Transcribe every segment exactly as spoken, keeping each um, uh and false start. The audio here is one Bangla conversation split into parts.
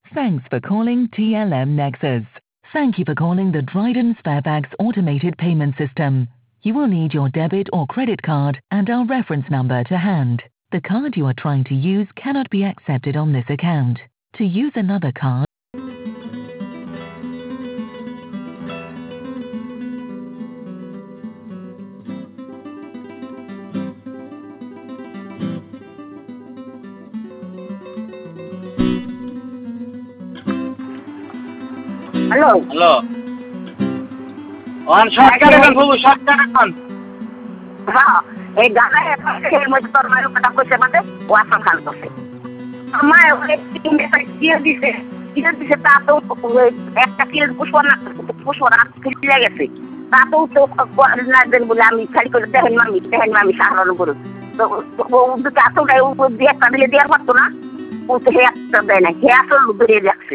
Thanks for calling T L M Nexus. Thank you for calling the Dryden Sparebags automated payment system. You will need your debit or credit card and our reference number to hand. The card you are trying to use cannot be accepted on this account. To use another card, hello hello on shortcut এখন বাবু শর্টকাট এখন হ্যাঁ এই গানা এর মধ্যে তোর মায়ের কথা কইছে বাদে ওয়াসাম খান করছে আমার ওই তিন টাকা দিয়ে দিছে দিয়ে দিছে তা তো একটা কিলো পুষ্পা না পুষ্পা না কিলো গেছে তা তো তো না দেন বলে আমি খালি করে দেখেন মামি দেখেন মামি সাহায্য করো তো ও তো এত গায়ে ও দিয়ে একটা দিলে দেওয়ার পারতো না ও তো হে একটা দেয় না হে আসল বেরিয়ে যাচ্ছে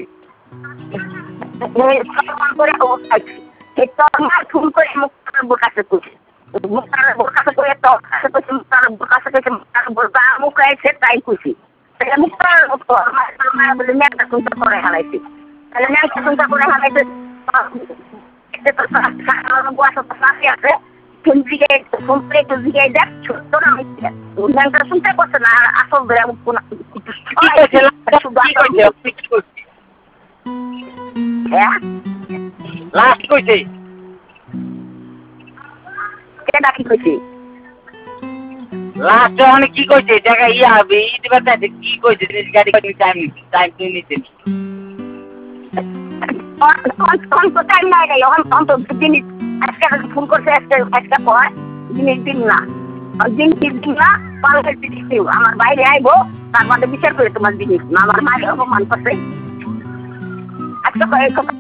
করে ও খাইছে তোর মা ফোন করে মুক্তার বোকাছে কইছে মুক্তার বোকাছে করে তো কাছে কইছে মুক্তার বোকাছে কইছে মুক্তার বোকা মুকাইছে তাই কইছি তাহলে মুক্তার তোর মা তোর মা বলে নেটা শুনতে করে হারাইছে তাহলে নেটা শুনতে করে হারাইছে এটা তো সারা গোয়াটা তো সাথে আছে কোন দিকে কোন দিকে দিকে দেখ ছোট না হইছে উন্নয়নটা শুনতে করছে না আসল ধরে কোন কি কইছে শুধু কি কইছে হ্যাঁ লাস্ট কইছে কেডা কি কইছে লাস্ট অনেক কি কইছে জায়গা ইয়া হবে ই দিবা তাতে কি কইছে জিনিস গাড়ি টাইম টাইম তুই নিতে অন অন তো টাইম নাই রে অন অন তো জিনিস আজকে ফোন করছে আজকে আজকে পর জিনিস দিন না জিনিস দিন না পালকে দিও আমার বাইরে আইবো তার মধ্যে বিচার করে তোমার জিনিস না আমার মায়ের অপমান করছে আজকে